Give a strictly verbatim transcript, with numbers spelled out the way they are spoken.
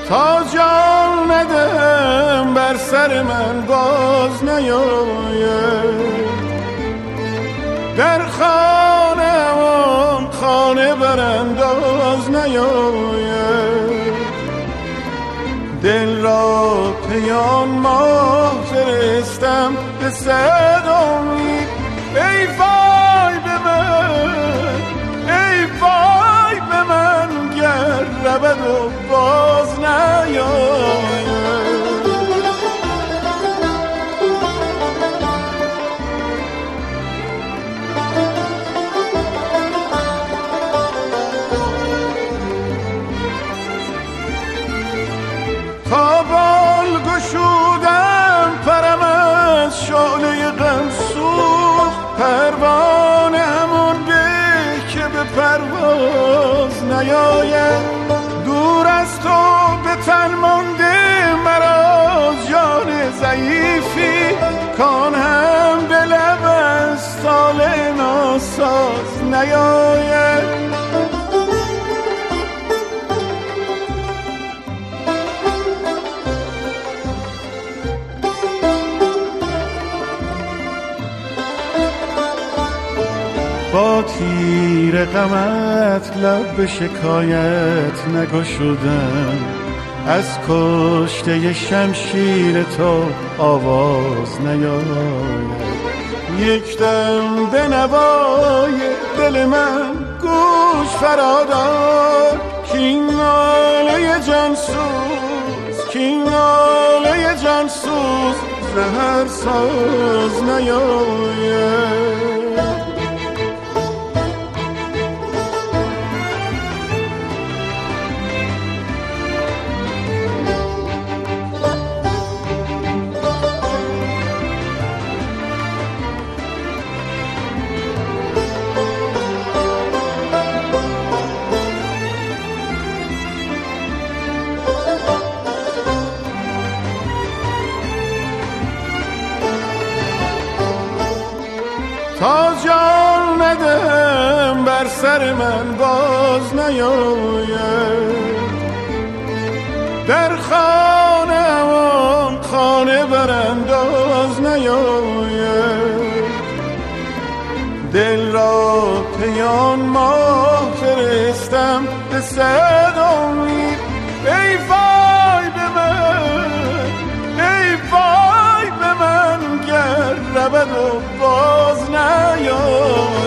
تا جان ندم بر سر من باز نیاید، در خانه‌ام خانه برانداز نیاید، دل را پیان ماه فرستم به صد امید. ای وای به من، ای وای به من گر رود و باز نیاید. تا بال گشودم پرم از شعله غم سوخت، پروانه همون به که به پرواز نیاید. دور از تو به تن مانده مرا جان ضعیفی، کان هم به لب از سال ناساز نیاید. با تیر غمت لب به شکایت نگشودم، از کشته شمشیر تو آواز نیاید. یک دم به نوای دل من گوش فرادار، کین ناله جانسوز، کین ناله جانسوز زهر ساز نیاید. تا جان ندم بر سر من باز نیاید، در خانه‌ام خانه برانداز نیاید، دل را پیان ماه فرستم به صد امید. ای وای به من، ای وای به من گر رود و باز نیاید.